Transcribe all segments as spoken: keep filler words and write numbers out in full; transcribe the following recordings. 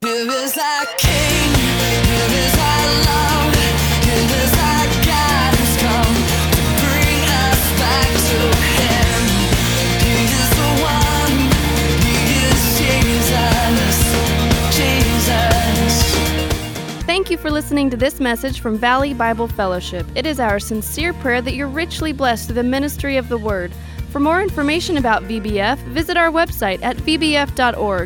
Here is our King, here is our love, here is our God who's come to bring us back to Him. He is the one, He is Jesus, Jesus. Thank you for listening to this message from Valley Bible Fellowship. It is our sincere prayer that you're richly blessed through the ministry of the Word. For more information about V B F, visit our website at v b f dot org.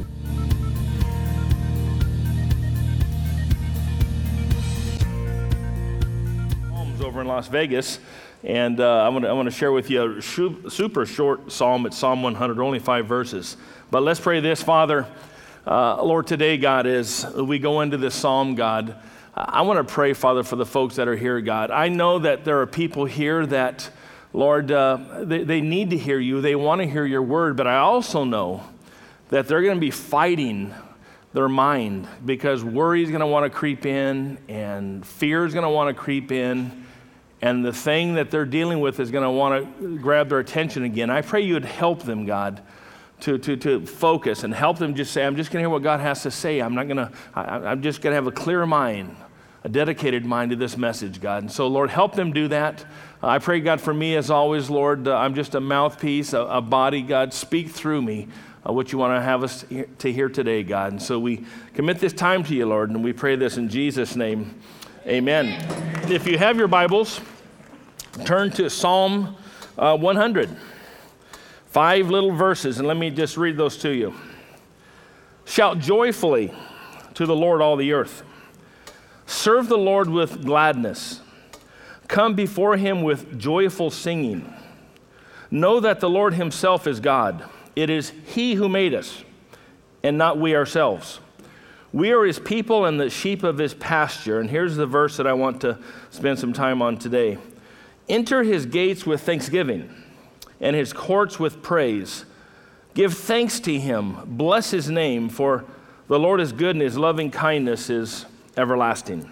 Over in Las Vegas, and uh, I want to I want to share with you a shu- super short psalm. It's Psalm one hundred, only five verses. But let's pray this. Father, uh, Lord, today, God, as we go into this psalm, God, I want to pray, Father, for the folks that are here, God. I know that there are people here that, Lord, uh, they, they need to hear you. They want to hear your word, but I also know that they're going to be fighting their mind because worry is going to want to creep in and fear is going to want to creep in. And the thing that they're dealing with is going to want to grab their attention again. I pray you would help them, God, to, to, to focus and help them just say, I'm just going to hear what God has to say. I'm not going to, I'm just going to have a clear mind, a dedicated mind to this message, God. And so, Lord, help them do that. Uh, I pray, God, for me, as always, Lord, uh, I'm just a mouthpiece, a, a body, God. Speak through me uh, what you want to have us to hear today, God. And so we commit this time to you, Lord, and we pray this in Jesus' name. Amen. If you have your Bibles, turn to Psalm uh, one hundred. Five little verses, and let me just read those to you. Shout joyfully to the Lord, all the earth. Serve the Lord with gladness. Come before him with joyful singing. Know that the Lord himself is God. It is he who made us, and not we ourselves. We are his people and the sheep of his pasture. And here's the verse that I want to spend some time on today. Enter his gates with thanksgiving and his courts with praise. Give thanks to him. Bless his name, for the Lord is good and his loving kindness is everlasting.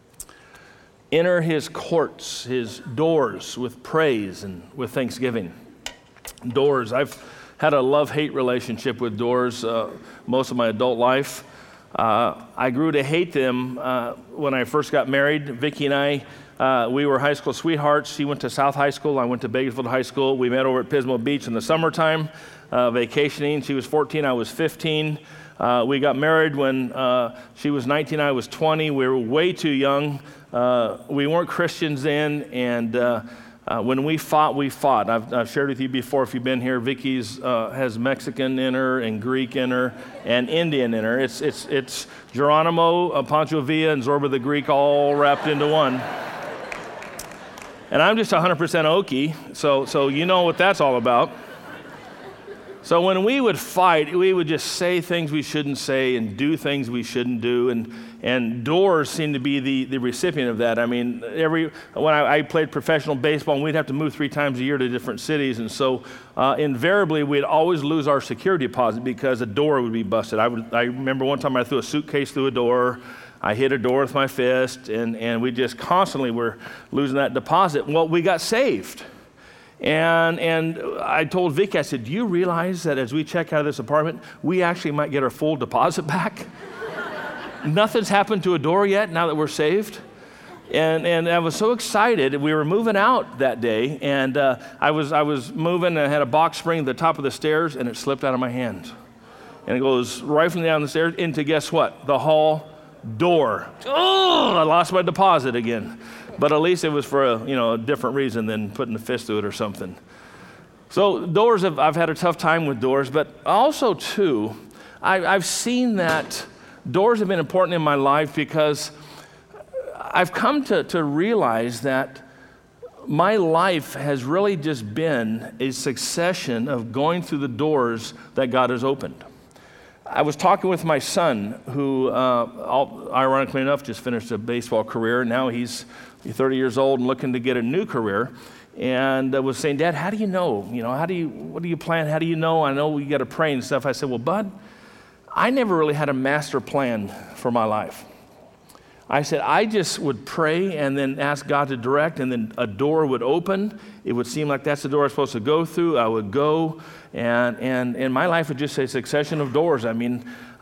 Enter his courts, his doors with praise and with thanksgiving. Doors. I've had a love-hate relationship with doors uh, most of my adult life. Uh, I grew to hate them uh, when I first got married. Vicki and I, uh, we were high school sweethearts. She went to South High School. I went to Bakersfield High School. We met over at Pismo Beach in the summertime, uh, vacationing. She was fourteen, I was fifteen. Uh, we got married when uh, she was nineteen, I was twenty. We were way too young. Uh, we weren't Christians then, and uh, Uh, when we fought, we fought. I've, I've shared with you before, if you've been here, Vicky's uh, has Mexican in her and Greek in her and Indian in her. It's it's it's Geronimo, uh, Pancho Villa, and Zorba the Greek all wrapped into one. And I'm just one hundred percent Okie, so so you know what that's all about. So when we would fight, we would just say things we shouldn't say and do things we shouldn't do, and and doors seem to be the, the recipient of that. I mean, every when I, I played professional baseball, and we'd have to move three times a year to different cities, and so uh, invariably we'd always lose our security deposit because a door would be busted. I would I remember one time I threw a suitcase through a door. I hit a door with my fist, and and we just constantly were losing that deposit. Well, we got saved. And and I told Vic, I said, do you realize that as we check out of this apartment, we actually might get our full deposit back? Nothing's happened to a door yet now that we're saved. And and I was so excited. We were moving out that day, and uh, I was I was moving, and I had a box spring at the top of the stairs, and it slipped out of my hand. And it goes right from down the stairs into, guess what? The hall door. Oh, I lost my deposit again. But at least it was for a, you know, a different reason than putting a fist through it or something. So doors, have, I've had a tough time with doors, but also too, I, I've seen that doors have been important in my life because I've come to, to realize that my life has really just been a succession of going through the doors that God has opened. I was talking with my son, who, uh, ironically enough, just finished a baseball career. Now he's thirty years old and looking to get a new career. And I was saying, Dad, how do you know? You know, how do you, what do you plan? How do you know? I know we got to pray and stuff. I said, well, Bud, I never really had a master plan for my life. I said, I just would pray and then ask God to direct, and then a door would open. It would seem like that's the door I'm supposed to go through. I would go, and and and my life would just say succession of doors. I mean,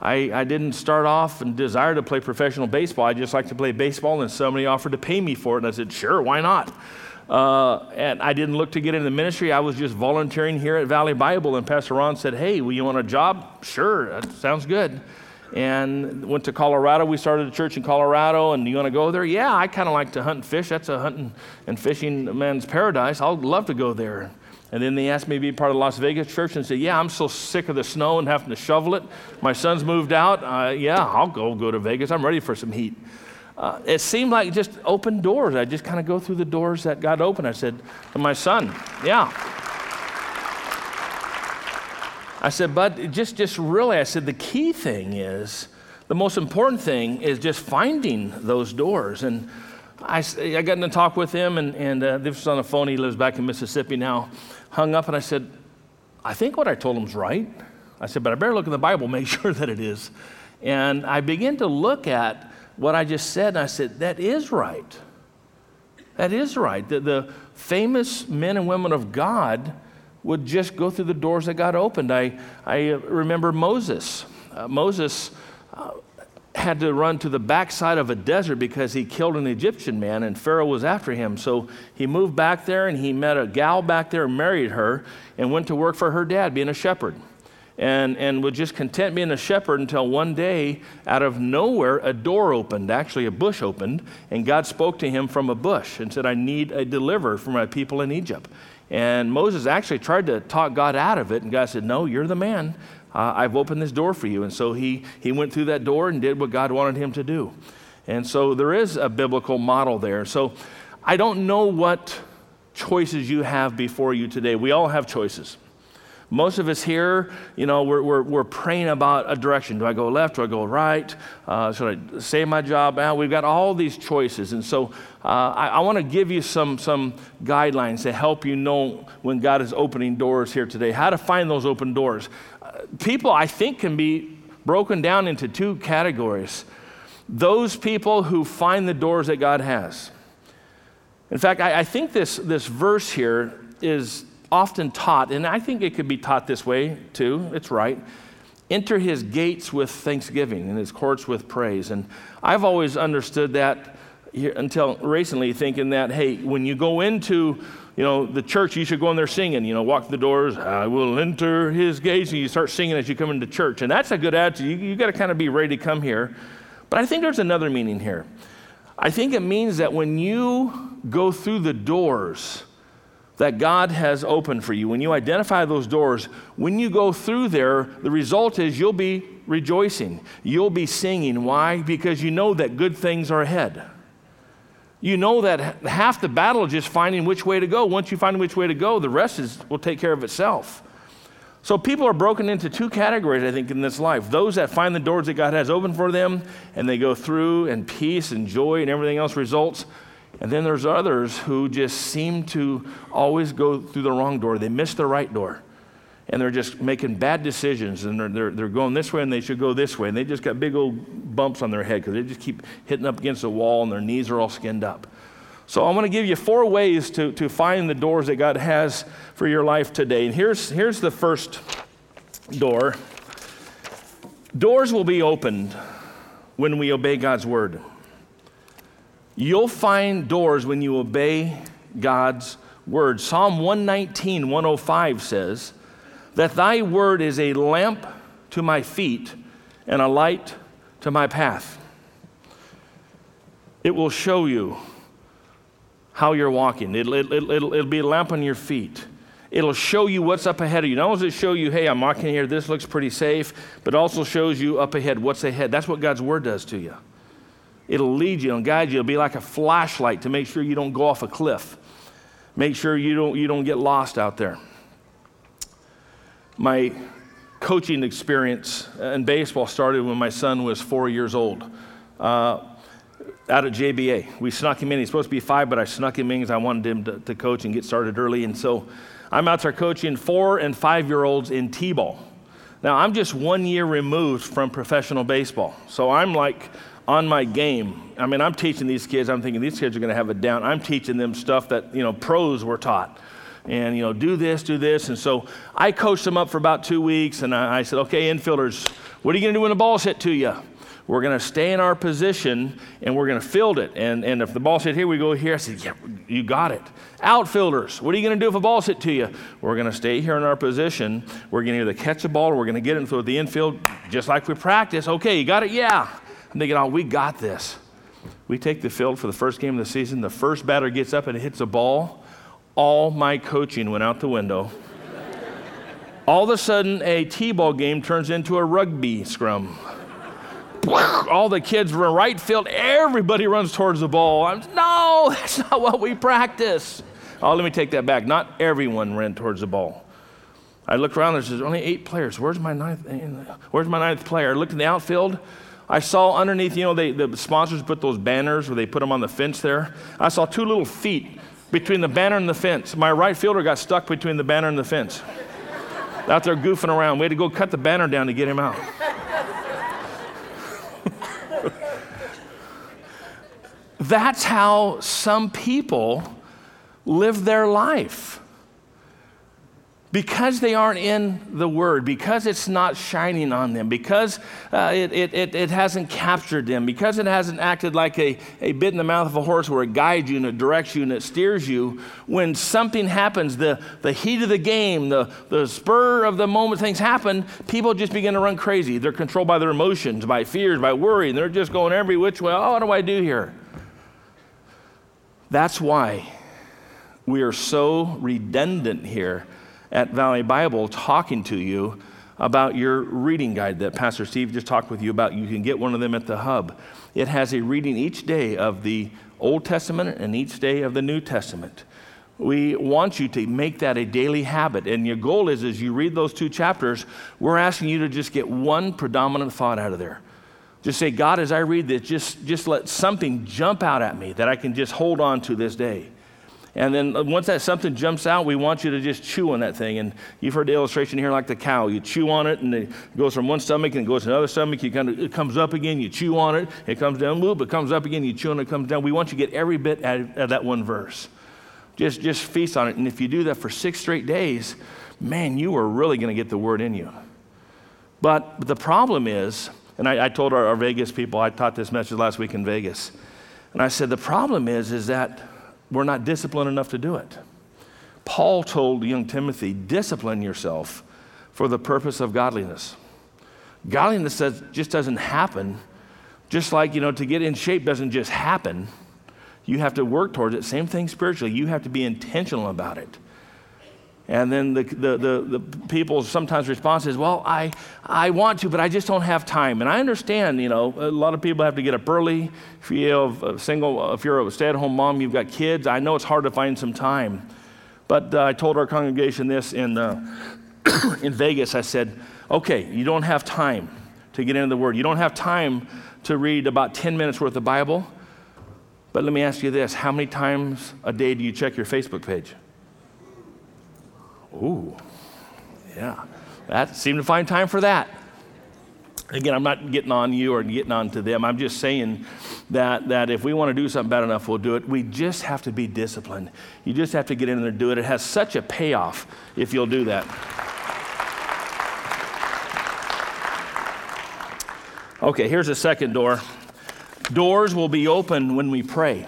I, I didn't start off and desire to play professional baseball. I just like to play baseball, and somebody offered to pay me for it, and I said, sure, why not? Uh, and I didn't look to get into the ministry. I was just volunteering here at Valley Bible, and Pastor Ron said, hey, well, you want a job? Sure, that sounds good. And went to Colorado. We started a church in Colorado, and you want to go there? Yeah, I kind of like to hunt and fish. That's a hunting and fishing man's paradise. I'd love to go there. And then they asked me to be part of the Las Vegas church, and said, yeah, I'm so sick of the snow and having to shovel it. My son's moved out. Uh, yeah, I'll go go to Vegas. I'm ready for some heat. Uh, it seemed like just open doors. I just kind of go through the doors that God opened. I said to my son, yeah. I said, but just, just really, I said, the key thing is, the most important thing is just finding those doors. And I, I got in a talk with him, and, and uh, this was on the phone. He lives back in Mississippi now. Hung up, and I said, I think what I told him is right. I said, but I better look in the Bible, make sure that it is. And I began to look at what I just said, and I said, that is right. That is right. The, the famous men and women of God would just go through the doors that God opened. I, I remember Moses. Uh, Moses uh, had to run to the backside of a desert because he killed an Egyptian man, and Pharaoh was after him. So he moved back there, and he met a gal back there and married her and went to work for her dad, being a shepherd. And, and was just content being a shepherd until one day, out of nowhere, a door opened, actually a bush opened, and God spoke to him from a bush and said, I need a deliverer for my people in Egypt. And Moses actually tried to talk God out of it, and God said, no, you're the man. Uh, I've opened this door for you. And so he, he went through that door and did what God wanted him to do. And so there is a biblical model there. So I don't know what choices you have before you today. We all have choices. Most of us here, you know, we're, we're, we're praying about a direction. Do I go left? Do I go right? Uh, should I save my job? Now, we've got all these choices. And so uh, I, I want to give you some, some guidelines to help you know when God is opening doors here today, how to find those open doors. Uh, people, I think, can be broken down into two categories. Those people who find the doors that God has. In fact, I, I think this, this verse here is often taught, and I think it could be taught this way too, it's right. Enter his gates with thanksgiving and his courts with praise. And I've always understood that here, until recently, thinking that, hey, when you go into, you know, the church, you should go in there singing, you know, walk the doors, I will enter his gates, and you start singing as you come into church. And that's a good attitude. You, you got to kind of be ready to come here. But I think there's another meaning here. I think it means that when you go through the doors that God has opened for you, when you identify those doors, when you go through there, the result is you'll be rejoicing. You'll be singing. Why? Because you know that good things are ahead. You know that half the battle is just finding which way to go. Once you find which way to go, the rest is, will take care of itself. So people are broken into two categories, I think, in this life. Those that find the doors that God has opened for them, and they go through, and peace and joy and everything else results. And then there's others who just seem to always go through the wrong door. They miss the right door. And they're just making bad decisions, and they're, they're, they're going this way, and they should go this way. And they just got big old bumps on their head because they just keep hitting up against the wall, and their knees are all skinned up. So I want to give you four ways to, to find the doors that God has for your life today. And here's, here's the first door. Doors will be opened when we obey God's word. You'll find doors when you obey God's word. Psalm one nineteen, one oh five says, that thy word is a lamp to my feet and a light to my path. It will show you how you're walking. It'll, it'll, it'll, it'll be a lamp on your feet. It'll show you what's up ahead of you. Not only does it show you, hey, I'm walking here, this looks pretty safe, but also shows you up ahead, what's ahead. That's what God's word does to you. It'll lead you and guide you. It'll be like a flashlight to make sure you don't go off a cliff. Make sure you don't, you don't get lost out there. My coaching experience in baseball started when my son was four years old. Uh, out at J B A. We snuck him in. He's supposed to be five, but I snuck him in because I wanted him to, to coach and get started early. And so I'm out there coaching four and five-year-olds in T-ball. Now, I'm just one year removed from professional baseball. So I'm like on my game. I mean, I'm teaching these kids. I'm thinking these kids are going to have it down. I'm teaching them stuff that, you know, pros were taught. And, you know, do this, do this. And so I coached them up for about two weeks. And I, I said, okay, infielders, What are you going to do when the ball's hit to you? We're going to stay in our position, and we're going to field it. And, and if the ball's hit here, we go here. I said, yeah, you got it. Outfielders, what are you going to do if a ball's hit to you? We're going to stay here in our position. We're going to either catch the ball or we're going to get it and throw it the infield, just like we practice. Okay, you got it? Yeah. And they get on, we got this. We take the field for the first game of the season. The first batter gets up and hits a ball. All my coaching went out the window. All of a sudden, a T-ball game turns into a rugby scrum. All the kids run right field. Everybody runs towards the ball. I'm, no, that's not what we practice. Oh, let me take that back. Not everyone ran towards the ball. I looked around. There's only eight players. Where's my ninth? Where's my ninth player? I looked in the outfield. I saw underneath, you know, they, the sponsors put those banners where they put them on the fence there. I saw two little feet between the banner and the fence. My right fielder got stuck between the banner and the fence. Out there goofing around. We had to go cut the banner down to get him out. That's how some people live their life. Because they aren't in the Word, because it's not shining on them, because uh, it, it, it, it hasn't captured them, because it hasn't acted like a, a bit in the mouth of a horse where it guides you and it directs you and it steers you. When something happens, the, the heat of the game, the, the spur of the moment things happen, people just begin to run crazy. They're controlled by their emotions, by fears, by worry, and they're just going every which way. Oh, what do I do here? That's why we are so redundant here at Valley Bible talking to you about your reading guide that Pastor Steve just talked with you about. You can get one of them at the hub. It has a reading each day of the Old Testament and each day of the New Testament. We want you to make that a daily habit. And your goal is, as you read those two chapters, we're asking you to just get one predominant thought out of there. Just say, God, as I read this, just, just let something jump out at me that I can just hold on to this day. And then once that something jumps out, we want you to just chew on that thing. And you've heard the illustration here like the cow. You chew on it, and it goes from one stomach, and it goes to another stomach. You kind of, it comes up again, you chew on it. It comes down, whoop, it comes up again, you chew on it, it comes down. We want you to get every bit out of, out of that one verse. Just, just feast on it. And if you do that for six straight days, man, you are really going to get the Word in you. But the problem is, and I, I told our, our Vegas people, I taught this message last week in Vegas, and I said, the problem is, is that we're not disciplined enough to do it. Paul told young Timothy, discipline yourself for the purpose of godliness. Godliness says, just doesn't happen. Just like, you know, to get in shape doesn't just happen. You have to work towards it. Same thing spiritually. You have to be intentional about it. And then the, the, the, the people's sometimes response is, well, I, I want to, but I just don't have time. And I understand, you know, a lot of people have to get up early. If you have a single, if you're a stay-at-home mom, you've got kids, I know it's hard to find some time. But uh, I told our congregation this in, uh, in Vegas. I said, okay, you don't have time to get into the Word. You don't have time to read about ten minutes worth of Bible. But let me ask you this, how many times a day do you check your Facebook page? Ooh, yeah, that seemed to find time for that. Again, I'm not getting on you or getting on to them. I'm just saying that, that if we want to do something bad enough, we'll do it. We just have to be disciplined. You just have to get in there and do it. It has such a payoff if you'll do that. Okay, here's a second door. Doors will be open when we pray.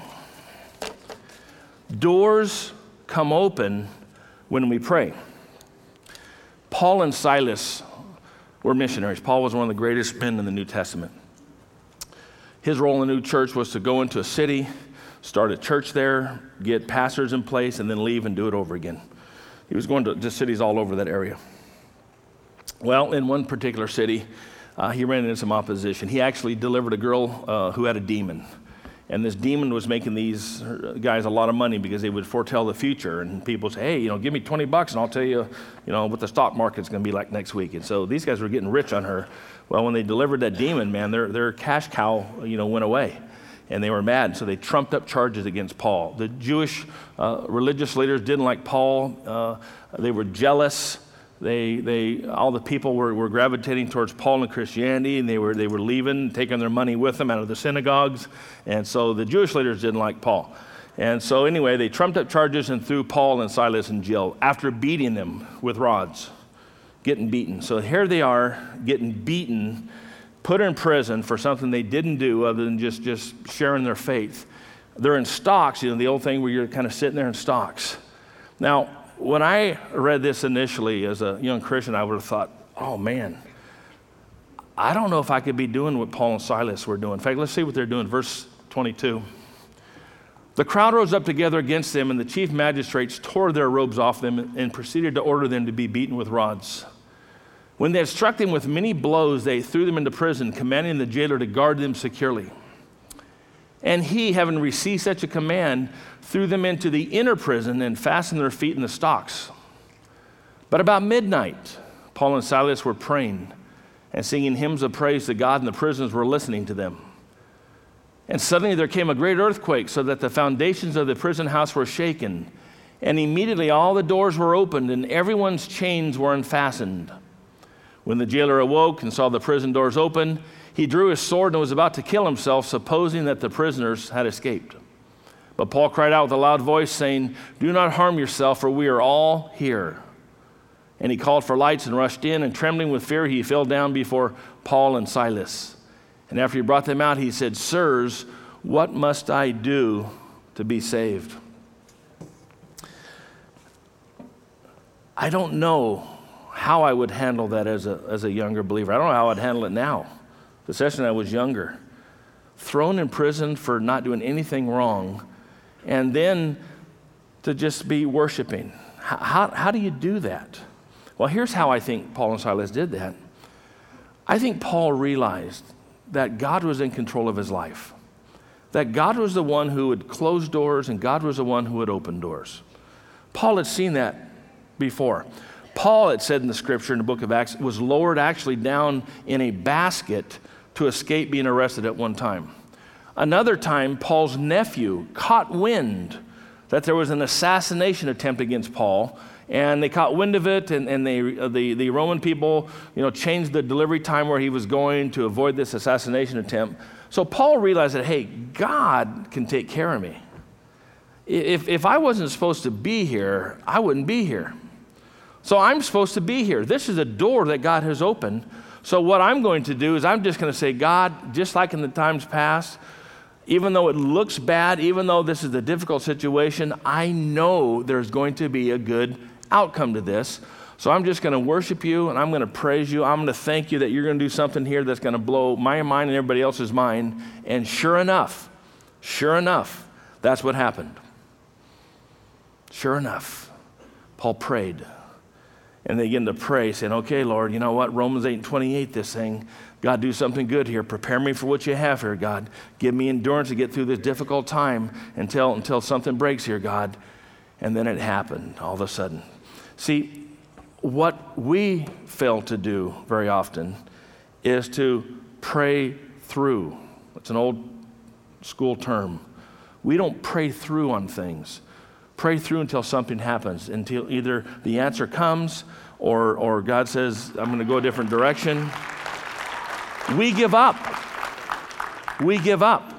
Doors come open when we pray. Paul and Silas were missionaries. Paul was one of the greatest men in the New Testament. His role in the new church was to go into a city, start a church there, get pastors in place, and then leave and do it over again. He was going to just cities all over that area. Well, in one particular city, uh, he ran into some opposition. He actually delivered a girl uh, who had a demon. And this demon was making these guys a lot of money because they would foretell the future. And people say, hey, you know, give me twenty bucks and I'll tell you, you know, what the stock market's going to be like next week. And so these guys were getting rich on her. Well, when they delivered that demon, man, their, their cash cow, you know, went away. And they were mad. So they trumped up charges against Paul. The Jewish uh, religious leaders didn't like Paul. Uh, they were jealous. They, they, all the people were, were gravitating towards Paul and Christianity, and they were, they were leaving, taking their money with them out of the synagogues. And so the Jewish leaders didn't like Paul. And so anyway, they trumped up charges and threw Paul and Silas in jail after beating them with rods. getting beaten. So here they are getting beaten, put in prison for something they didn't do other than just, just sharing their faith. They're in stocks, you know, the old thing where you're kind of sitting there in stocks. Now, when I read this initially as a young Christian, I would have thought, oh man, I don't know if I could be doing what Paul and Silas were doing. In fact, let's see what they're doing. Verse twenty-two. The crowd rose up together against them, and the chief magistrates tore their robes off them and proceeded to order them to be beaten with rods. When they had struck them with many blows, they threw them into prison, commanding the jailer to guard them securely. And he, having received such a command, threw them into the inner prison and fastened their feet in the stocks. But about midnight, Paul and Silas were praying and singing hymns of praise to God, and the prisoners were listening to them. And suddenly there came a great earthquake, so that the foundations of the prison house were shaken. And immediately all the doors were opened, and everyone's chains were unfastened. When the jailer awoke and saw the prison doors open, he drew his sword and was about to kill himself, supposing that the prisoners had escaped. But Paul cried out with a loud voice, saying, "Do not harm yourself, for we are all here." And he called for lights and rushed in, and trembling with fear, he fell down before Paul and Silas. And after he brought them out, he said, "Sirs, what must I do to be saved?" I don't know how I would handle that as a, as a younger believer. I don't know how I'd handle it now, especially when I was younger. Thrown in prison for not doing anything wrong, and then to just be worshiping. How, how, how do you do that? Well, here's how I think Paul and Silas did that. I think Paul realized that God was in control of his life, that God was the one who would close doors and God was the one who would open doors. Paul had seen that before. Paul, it said in the scripture in the book of Acts, was lowered actually down in a basket to escape being arrested at one time. Another time, Paul's nephew caught wind that there was an assassination attempt against Paul, and they caught wind of it, and, and they, uh, the, the Roman people, you know, changed the delivery time where he was going to avoid this assassination attempt. So Paul realized that, hey, God can take care of me. If, if I wasn't supposed to be here, I wouldn't be here. So I'm supposed to be here. This is a door that God has opened. So what I'm going to do is I'm just going to say, God, just like in the times past, even though it looks bad, even though this is a difficult situation, I know there's going to be a good outcome to this. So I'm just going to worship you, and I'm going to praise you. I'm going to thank you that you're going to do something here that's going to blow my mind and everybody else's mind. And sure enough, sure enough, that's what happened. Sure enough, Paul prayed. And they begin to pray, saying, okay, Lord, you know what? Romans eight and twenty-eight, this thing. God, do something good here. Prepare me for what you have here, God. Give me endurance to get through this difficult time until, until something breaks here, God. And then it happened all of a sudden. See, what we fail to do very often is to pray through. It's an old school term. We don't pray through on things. Pray through until something happens, until either the answer comes or, or God says, I'm going to go a different direction. We give up. We give up.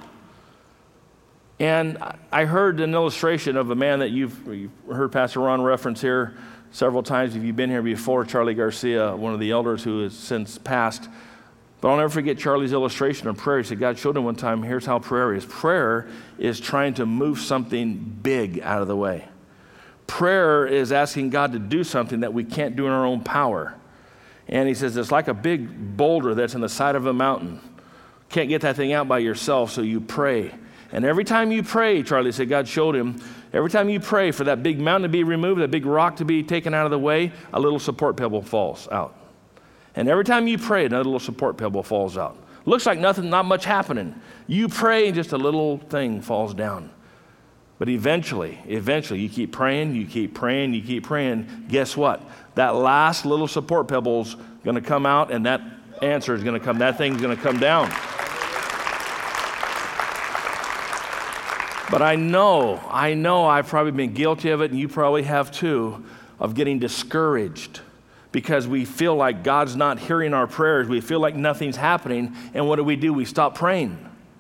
And I heard an illustration of a man that you've, you've heard Pastor Ron reference here several times. If you've been here before, Charlie Garcia, one of the elders who has since passed. But I'll never forget Charlie's illustration of prayer. He said, God showed him one time, here's how prayer is. Prayer is trying to move something big out of the way. Prayer is asking God to do something that we can't do in our own power. And he says, it's like a big boulder that's in the side of a mountain. Can't get that thing out by yourself, so you pray. And every time you pray, Charlie said, God showed him, every time you pray for that big mountain to be removed, that big rock to be taken out of the way, a little support pebble falls out. And every time you pray, another little support pebble falls out. Looks like nothing, not much happening. You pray and just a little thing falls down. But eventually, eventually, you keep praying, you keep praying, you keep praying. Guess what? That last little support pebble's going to come out, and that answer is going to come. That thing's going to come down. But I know, I know I've probably been guilty of it, and you probably have too, of getting discouraged because we feel like God's not hearing our prayers. We feel like nothing's happening, and what do we do? We stop praying.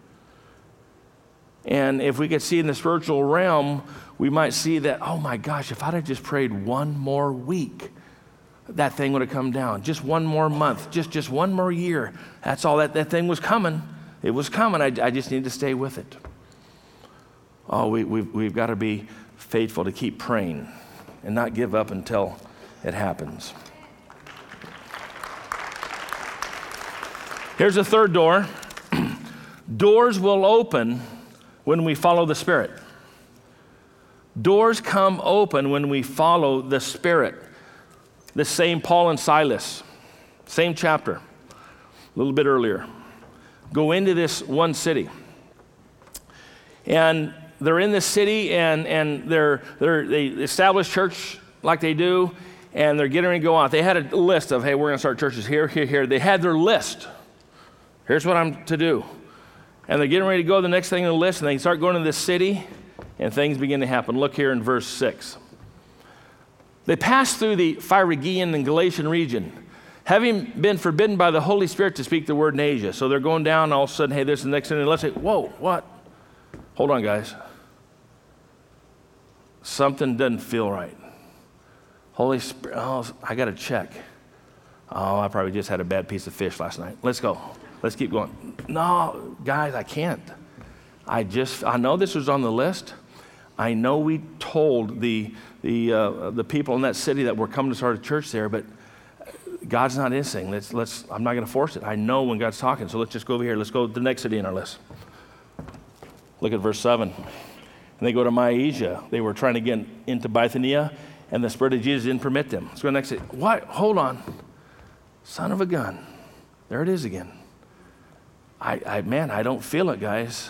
And if we could see in the spiritual realm, we might see that, oh my gosh, if I'd have just prayed one more week, that thing would have come down. Just one more month, just, just one more year. That's all. That, that thing was coming. It was coming. I, I just need to stay with it. Oh, we, we've, we've got to be faithful to keep praying and not give up until it happens. Here's a third door. Doors will open when we follow the Spirit. Doors come open when we follow the Spirit. The same Paul and Silas, same chapter, a little bit earlier, go into this one city. And they're in this city, and, and they're, they're, they establish church like they do, and they're getting ready to go out. They had a list of, hey, we're going to start churches here, here, here. They had their list. Here's what I'm to do. And they're getting ready to go to the next thing on the list, and they start going to this city, and things begin to happen. Look here in verse six. They passed through the Phrygian and Galatian region, having been forbidden by the Holy Spirit to speak the word in Asia. So they're going down, and all of a sudden, hey, this is the next thing. And let's say, whoa, what? Hold on, guys. Something doesn't feel right. Holy Spirit, oh, I got to check. Oh, I probably just had a bad piece of fish last night. Let's go. Let's keep going. No, guys, I can't. I just, I know this was on the list. I know we told the the uh, the people in that city that were coming to start a church there, but God's not in saying, let's, let's, I'm not going to force it. I know when God's talking, so let's just go over here. Let's go to the next city in our list. Look at verse seven. And they go to Mysia. They were trying to get into Bithynia, and the Spirit of Jesus didn't permit them. Let's go to the next city. What? Hold on. Son of a gun. There it is again. I, I man, I don't feel it, guys.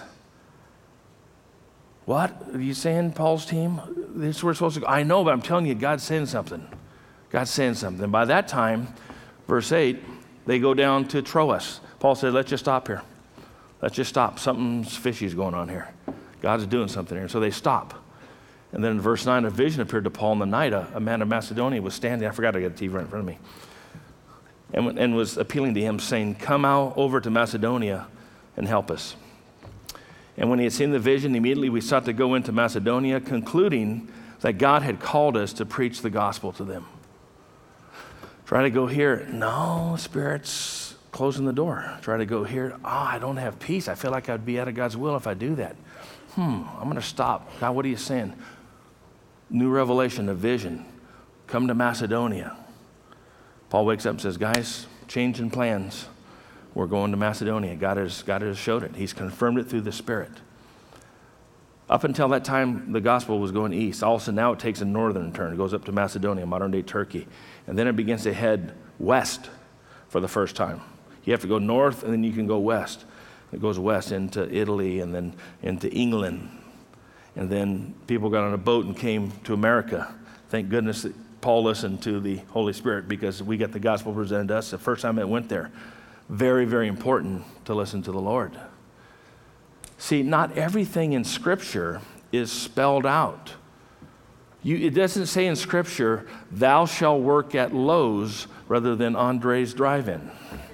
What? Are you saying, Paul's team? This is where we're supposed to go. I know, but I'm telling you, God's saying something. God's saying something. By that time, verse eight, they go down to Troas. Paul said, let's just stop here. Let's just stop. Something's fishy is going on here. God's doing something here. So they stop. And then in verse nine, a vision appeared to Paul in the night. A, a man of Macedonia was standing. I forgot I got a T V right in front of me. And, and was appealing to him, saying, come out over to Macedonia and help us. And when he had seen the vision, immediately we sought to go into Macedonia, concluding that God had called us to preach the gospel to them. Try to go here. No, Spirit's closing the door. Try to go here. Oh, I don't have peace. I feel like I'd be out of God's will if I do that. Hmm, I'm going to stop. God, what are you saying? New revelation, a vision. Come to Macedonia. Paul wakes up and says, guys, changing plans. We're going to Macedonia. God has, God has showed it. He's confirmed it through the Spirit. Up until that time, the gospel was going east. All of a sudden, now it takes a northern turn. It goes up to Macedonia, modern-day Turkey. And then it begins to head west for the first time. You have to go north, and then you can go west. It goes west into Italy and then into England. And then people got on a boat and came to America. Thank goodness that Paul listened to the Holy Spirit, because we got the gospel presented to us the first time it went there. Very, very important to listen to the Lord. See, not everything in Scripture is spelled out. You, it doesn't say in Scripture, thou shalt work at Lowe's rather than Andre's Drive-In.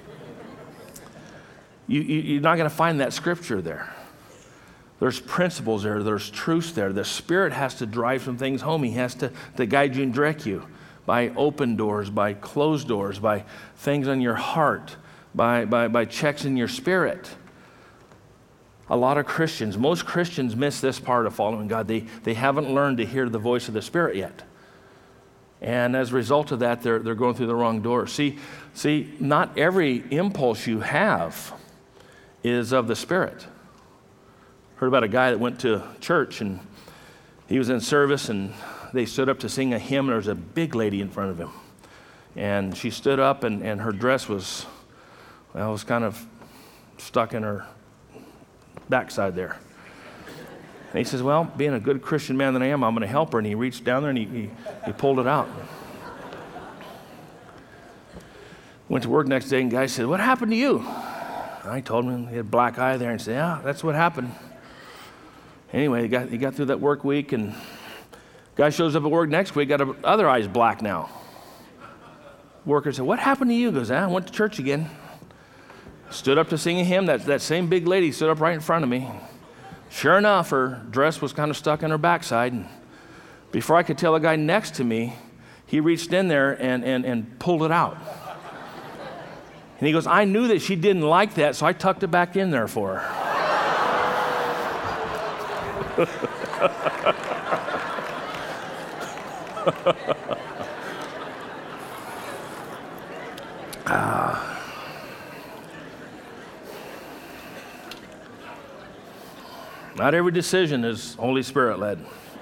You, you, you're not going to find that Scripture there. There's principles there. There's truths there. The Spirit has to drive some things home. He has to, to guide you and direct you by open doors, by closed doors, by things on your heart, by, by, by checks in your spirit. A lot of Christians, most Christians miss this part of following God. They, they haven't learned to hear the voice of the Spirit yet. And as a result of that, they're, they're going through the wrong door. See, see, not every impulse you have is of the Spirit. Heard about a guy that went to church, and he was in service, and they stood up to sing a hymn, and there was a big lady in front of him. And she stood up, and, and her dress was, well, was kind of stuck in her backside there. And he says, well, being a good Christian man that I am, I'm going to help her. And he reached down there, and he, he, he pulled it out. Went to work next day, and the guy said, what happened to you? And I told him he had a black eye there, and he said, yeah, that's what happened. Anyway, he got, he got through that work week, and guy shows up at work next week, got a, other eye's black now. Worker said, what happened to you? He goes, ah, I went to church again. Stood up to sing a hymn. That, that same big lady stood up right in front of me. Sure enough, her dress was kind of stuck in her backside. And before I could tell the guy next to me, he reached in there and, and, and pulled it out. And he goes, I knew that she didn't like that, so I tucked it back in there for her. ah. Not every decision is Holy Spirit led.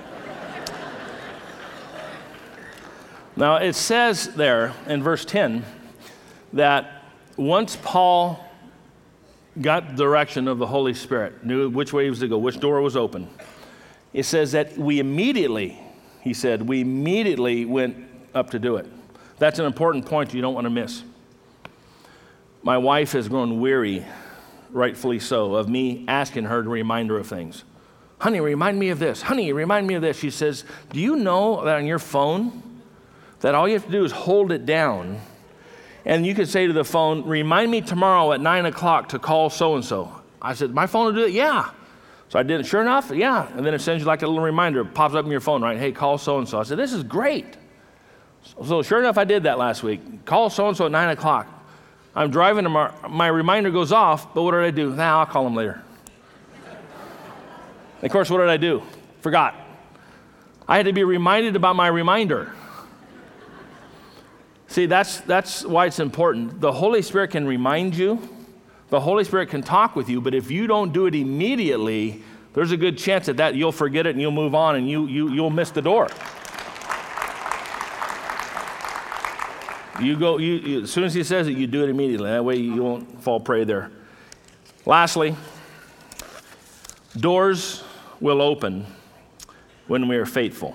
Now it says there in verse ten that once Paul got the direction of the Holy Spirit, knew which way he was to go, which door was open, it says that we immediately, he said, we immediately went up to do it. That's an important point you don't want to miss. My wife has grown weary, rightfully so, of me asking her to remind her of things. Honey, remind me of this. Honey, remind me of this. She says, do you know that on your phone, that all you have to do is hold it down, and you could say to the phone, remind me tomorrow at nine o'clock to call so-and-so. I said, my phone will do it? Yeah. So I did it. Sure enough, yeah. And then it sends you like a little reminder. It pops up in your phone, right? Hey, call so-and-so. I said, this is great. So, so sure enough, I did that last week. Call so-and-so at nine o'clock. I'm driving, and my, my reminder goes off, but what did I do? Nah, I'll call him later. And of course, what did I do? Forgot. I had to be reminded about my reminder. See, that's, that's why it's important. The Holy Spirit can remind you. The Holy Spirit can talk with you, but if you don't do it immediately, there's a good chance that, that you'll forget it and you'll move on and you, you, you'll miss the door. You go, you, you, as soon as he says it, you do it immediately. That way you won't fall prey there. Lastly, doors will open when we are faithful.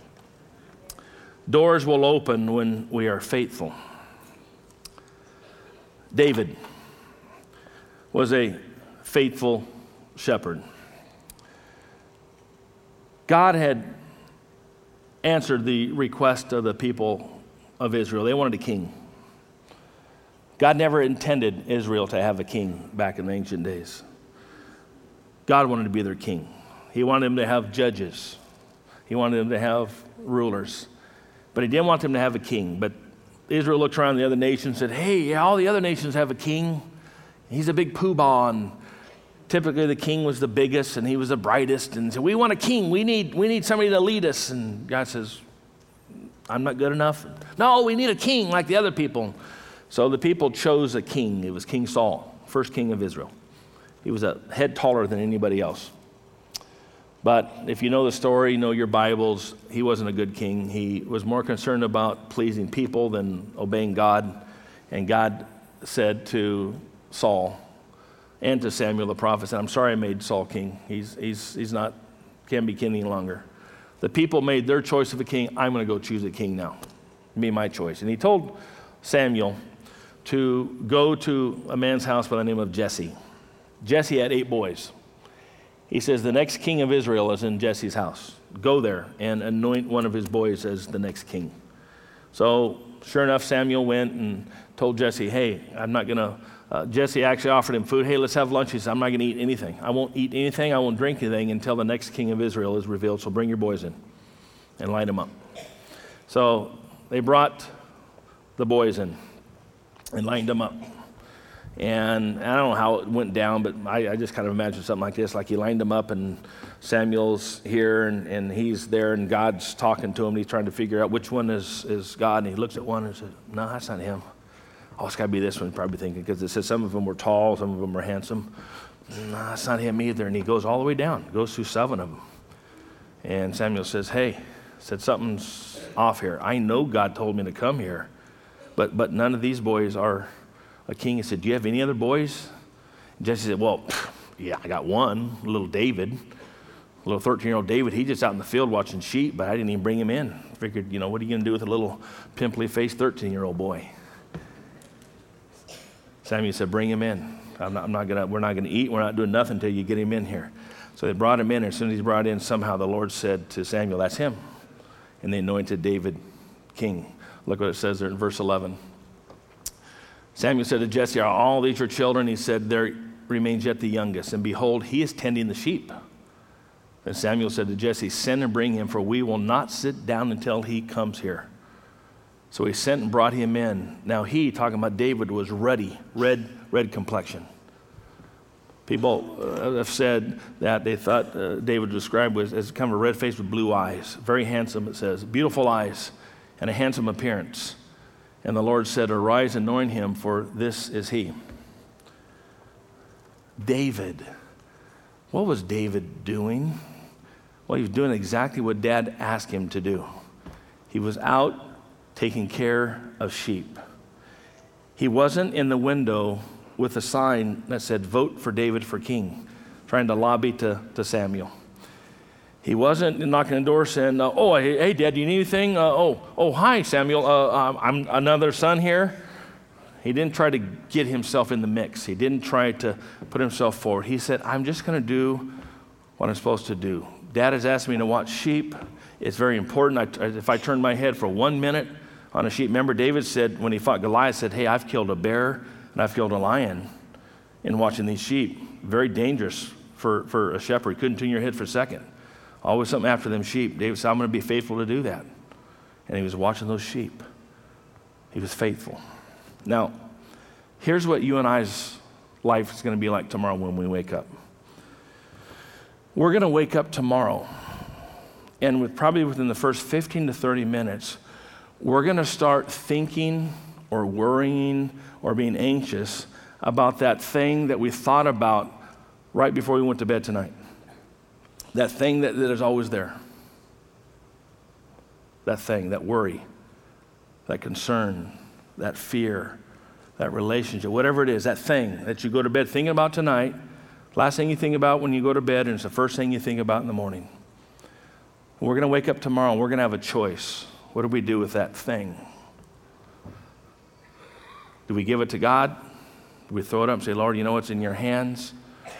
Doors will open when we are faithful. David was a faithful shepherd. God had answered the request of the people of Israel. They wanted a king. God never intended Israel to have a king back in the ancient days. God wanted to be their king. He wanted them to have judges. He wanted them to have rulers. But he didn't want them to have a king. But Israel looked around the other nations and said, hey, yeah, all the other nations have a king. He's a big poobah. And typically the king was the biggest and he was the brightest. And said, we want a king. We need, we need somebody to lead us. And God says, I'm not good enough. No, we need a king like the other people. So the people chose a king. It was King Saul, first king of Israel. He was a head taller than anybody else. But if you know the story, you know your Bibles, he wasn't a good king. He was more concerned about pleasing people than obeying God. And God said to Saul and to Samuel the prophet, I'm sorry I made Saul king. He's, he's, he's not, can't be king any longer. The people made their choice of a king. I'm going to go choose a king now. Be my choice. And he told Samuel to go to a man's house by the name of Jesse. Jesse had eight boys. He says, the next king of Israel is in Jesse's house. Go there and anoint one of his boys as the next king. So sure enough, Samuel went and told Jesse, hey, I'm not going to, uh, Jesse actually offered him food. Hey, let's have lunch. He said, I'm not going to eat anything. I won't eat anything. I won't drink anything until the next king of Israel is revealed. So bring your boys in and line them up. So they brought the boys in and lined them up. And I don't know how it went down, but I, I just kind of imagine something like this, like he lined them up and Samuel's here and, and he's there and God's talking to him. And he's trying to figure out which one is, is God. And he looks at one and says, no, that's not him. Oh, it's got to be this one, probably thinking, because it says some of them were tall, some of them were handsome. No, that's not him either. And he goes all the way down, goes through seven of them. And Samuel says, hey, said something's off here. I know God told me to come here, but but none of these boys are a king. He said, do you have any other boys? And Jesse said, well, yeah, I got one, little David, little thirteen-year-old David. He's just out in the field watching sheep, but I didn't even bring him in. Figured, you know, what are you going to do with a little pimply-faced thirteen-year-old boy? Samuel said, bring him in. I'm not, I'm not gonna, we're not going to eat. We're not doing nothing until you get him in here. So they brought him in, and as soon as he's brought in, somehow the Lord said to Samuel, that's him. And they anointed David king. Look what it says there in verse eleven. Samuel said to Jesse, are all these your children? He said, there remains yet the youngest, and behold, he is tending the sheep. And Samuel said to Jesse, send and bring him, for we will not sit down until he comes here. So he sent and brought him in. Now he, talking about David, was ruddy, red, red complexion. People uh, have said that they thought uh, David described as, as kind of a red face with blue eyes. Very handsome, it says. Beautiful eyes and a handsome appearance. And the Lord said, arise, anoint him, for this is he. David. What was David doing? Well, he was doing exactly what Dad asked him to do. He was out taking care of sheep. He wasn't in the window with a sign that said, vote for David for king, trying to lobby to, to Samuel. He wasn't knocking on the door saying, uh, oh, hey, hey, Dad, do you need anything? Uh, oh, oh, hi, Samuel. Uh, I'm another son here. He didn't try to get himself in the mix. He didn't try to put himself forward. He said, I'm just going to do what I'm supposed to do. Dad has asked me to watch sheep. It's very important. I, if I turn my head for one minute on a sheep, remember David said when he fought Goliath, said, hey, I've killed a bear and I've killed a lion in watching these sheep. Very dangerous for, for a shepherd. You couldn't turn your head for a second. Always something after them sheep. David said, I'm going to be faithful to do that. And he was watching those sheep. He was faithful. Now, here's what you and I's life is going to be like tomorrow when we wake up. We're going to wake up tomorrow, and with probably within the first fifteen to thirty minutes, we're going to start thinking or worrying or being anxious about that thing that we thought about right before we went to bed tonight. That thing that, that is always there. That thing, that worry, that concern, that fear, that relationship, whatever it is, that thing that you go to bed thinking about tonight, last thing you think about when you go to bed, and it's the first thing you think about in the morning. We're going to wake up tomorrow, and we're going to have a choice. What do we do with that thing? Do we give it to God? Do we throw it up and say, Lord, you know what's in your hands?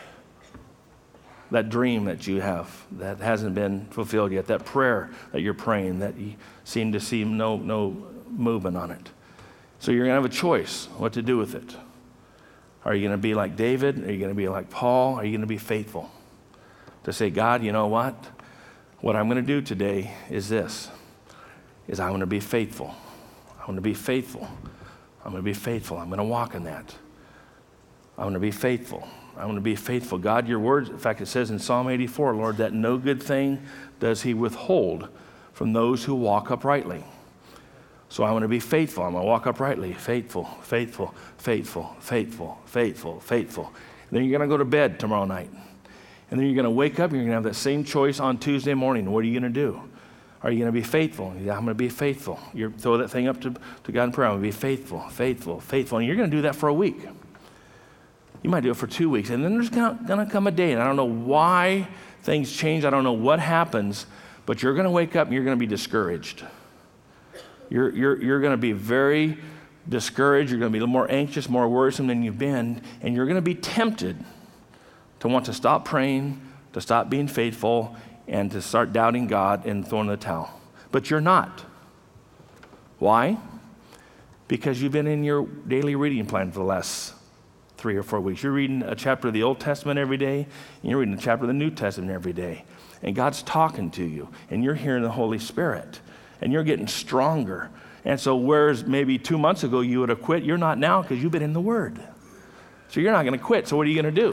That dream that you have that hasn't been fulfilled yet, that prayer that you're praying that you seem to see no, no movement on it. So you're going to have a choice what to do with it. Are you going to be like David? Are you going to be like Paul? Are you going to be faithful? To say, God, you know what? What I'm going to do today is this, is I'm going to be faithful. I'm going to be faithful. I'm going to be faithful. I'm going to walk in that. I'm going to be faithful. I'm going to be faithful. God, your word, in fact, it says in Psalm eighty-four, Lord, that no good thing does he withhold from those who walk uprightly. So I'm going to be faithful. I'm going to walk uprightly. Faithful, faithful, faithful, faithful, faithful, faithful. And then you're going to go to bed tomorrow night. And then you're going to wake up and you're going to have that same choice on Tuesday morning. What are you going to do? Are you going to be faithful? Yeah, I'm going to be faithful. You throw that thing up to, to God in prayer. I'm going to be faithful, faithful, faithful. And you're going to do that for a week. You might do it for two weeks. And then there's going to come a day, and I don't know why things change. I don't know what happens, but you're going to wake up and you're going to be discouraged. You're, you're, you're going to be very discouraged. You're going to be a little more anxious, more worrisome than you've been, and you're going to be tempted to want to stop praying, to stop being faithful, and to start doubting God and throwing the towel. But you're not. Why? Because you've been in your daily reading plan for the last three or four weeks. You're reading a chapter of the Old Testament every day, and you're reading a chapter of the New Testament every day. And God's talking to you, and you're hearing the Holy Spirit, and you're getting stronger. And so whereas maybe two months ago you would have quit, you're not now because you've been in the Word. So you're not going to quit. So what are you going to do?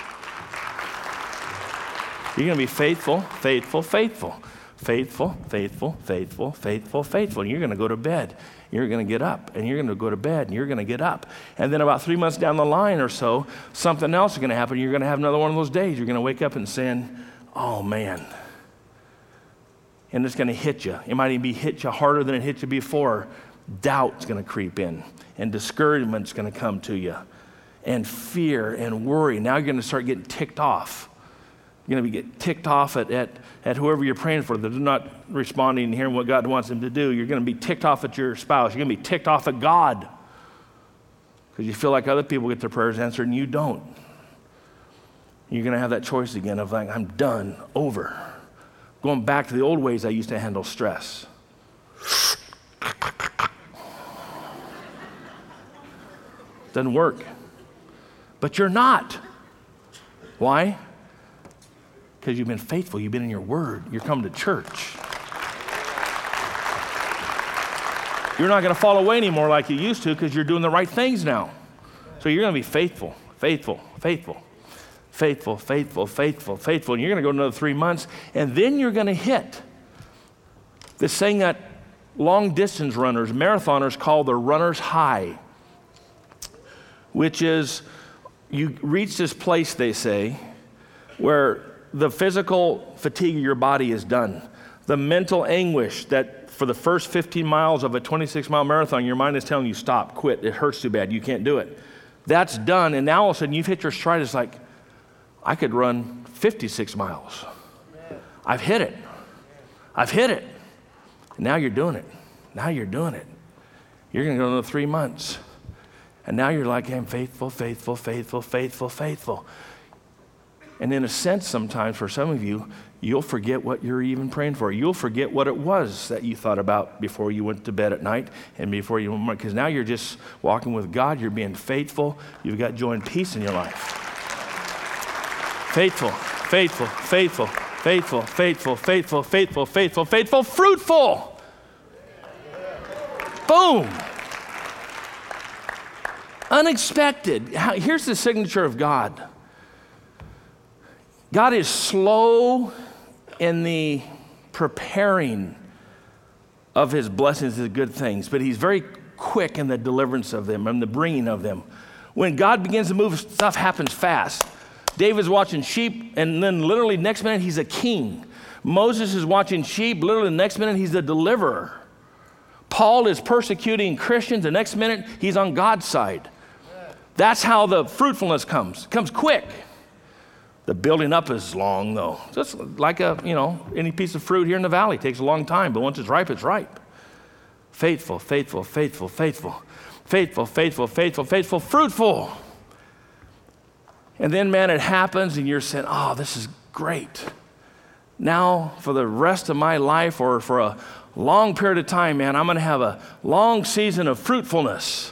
You're going to be faithful, faithful, faithful, faithful, faithful, faithful, faithful, faithful. And you're going to go to bed. You're going to get up, and you're going to go to bed, and you're going to get up. And then about three months down the line or so, something else is going to happen. You're going to have another one of those days. You're going to wake up and saying, oh, man. And it's going to hit you. It might even be hit you harder than it hit you before. Doubt's going to creep in, and discouragement's going to come to you, and fear and worry. Now you're going to start getting ticked off. You're going to be get ticked off at, at, at whoever you're praying for that they're not responding and hearing what God wants them to do. You're going to be ticked off at your spouse. You're going to be ticked off at God because you feel like other people get their prayers answered and you don't. You're going to have that choice again of like, I'm done, over. Going back to the old ways I used to handle stress. Doesn't work. But you're not. Why? Because you've been faithful. You've been in your Word. You're coming to church. You're not going to fall away anymore like you used to because you're doing the right things now. So you're going to be faithful, faithful, faithful, faithful, faithful, faithful, faithful. And you're going to go another three months, and then you're going to hit this thing that long distance runners, marathoners call the runner's high, which is you reach this place, they say, where the physical fatigue of your body is done. The mental anguish that for the first fifteen miles of a twenty-six mile marathon, your mind is telling you, stop, quit, it hurts too bad, you can't do it. That's done, and now all of a sudden you've hit your stride. It's like, I could run fifty-six miles. I've hit it. I've hit it. And now you're doing it. Now you're doing it. You're going to go another three months. And now you're like, I'm faithful, faithful, faithful, faithful, faithful. And in a sense, sometimes for some of you, you'll forget what you're even praying for. You'll forget what it was that you thought about before you went to bed at night and before you went, because now you're just walking with God. You're being faithful. You've got joy and peace in your life. Faithful, faithful, faithful, faithful, faithful, faithful, faithful, faithful, faithful, fruitful. Boom. Unexpected. Here's the signature of God. God is slow in the preparing of his blessings and good things, but he's very quick in the deliverance of them and the bringing of them. When God begins to move, stuff happens fast. David's watching sheep, and then literally next minute he's a king. Moses is watching sheep, literally the next minute he's a deliverer. Paul is persecuting Christians, the next minute he's on God's side. That's how the fruitfulness comes. It comes quick. The building up is long, though. Just like a, you know, any piece of fruit here in the valley. It takes a long time, but once it's ripe, it's ripe. Faithful, faithful, faithful, faithful, faithful, faithful, faithful, faithful, fruitful. And then, man, it happens, and you're saying, oh, this is great. Now, for the rest of my life or for a long period of time, man, I'm going to have a long season of fruitfulness.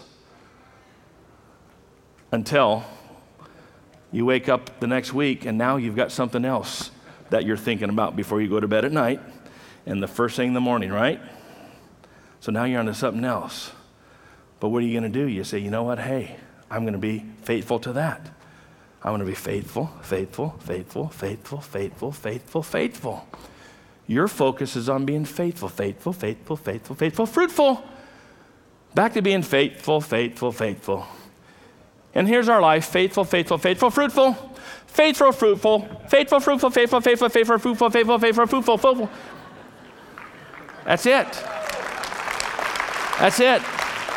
Until you wake up the next week and now you've got something else that you're thinking about before you go to bed at night and the first thing in the morning, right? So now you're on to something else. But what are you going to do? You say, you know what? Hey, I'm going to be faithful to that. I'm going to be faithful, faithful, faithful, faithful, faithful, faithful, faithful. Your focus is on being faithful, faithful, faithful, faithful, faithful, fruitful. Back to being faithful, faithful, faithful. And here's our life, faithful, faithful, faithful, fruitful, faithful, fruitful, faithful, fruitful, faithful, faithful, faithful, fruitful, faithful, faithful, fruitful, fruitful. That's it. That's it.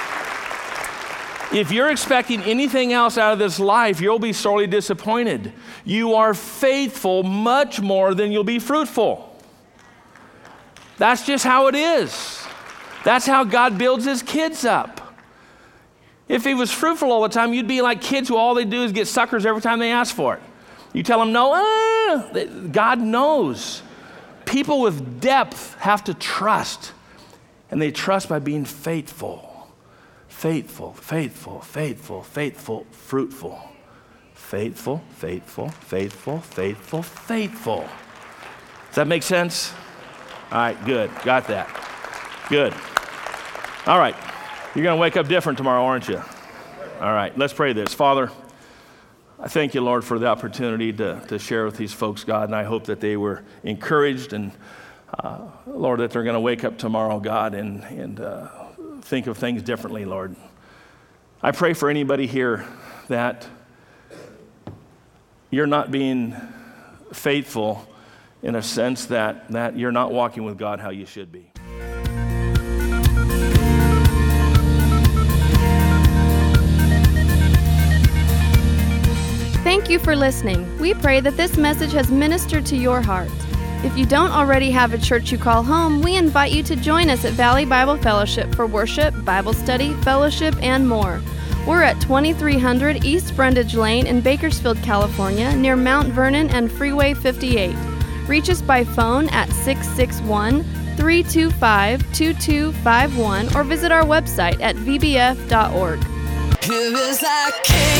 If you're expecting anything else out of this life, you'll be sorely disappointed. You are faithful much more than you'll be fruitful. That's just how it is. That's how God builds his kids up. If he was fruitful all the time, you'd be like kids who all they do is get suckers every time they ask for it. You tell them no, ah, God knows. People with depth have to trust, and they trust by being faithful. Faithful, faithful, faithful, faithful, fruitful. Faithful, faithful, faithful, faithful, faithful. Does that make sense? All right, good. Got that. Good. All right. You're going to wake up different tomorrow, aren't you? All right, let's pray this. Father, I thank you, Lord, for the opportunity to, to share with these folks, God, and I hope that they were encouraged and, uh, Lord, that they're going to wake up tomorrow, God, and, and uh, think of things differently, Lord. I pray for anybody here that you're not being faithful in a sense that, that you're not walking with God how you should be. Thank you for listening. We pray that this message has ministered to your heart. If you don't already have a church you call home, we invite you to join us at Valley Bible Fellowship for worship, Bible study, fellowship, and more. We're at twenty-three hundred East Brundage Lane in Bakersfield, California, near Mount Vernon and Freeway fifty-eight. Reach us by phone at six six one, three two five, two two five one or visit our website at v b f dot org. Here is our King.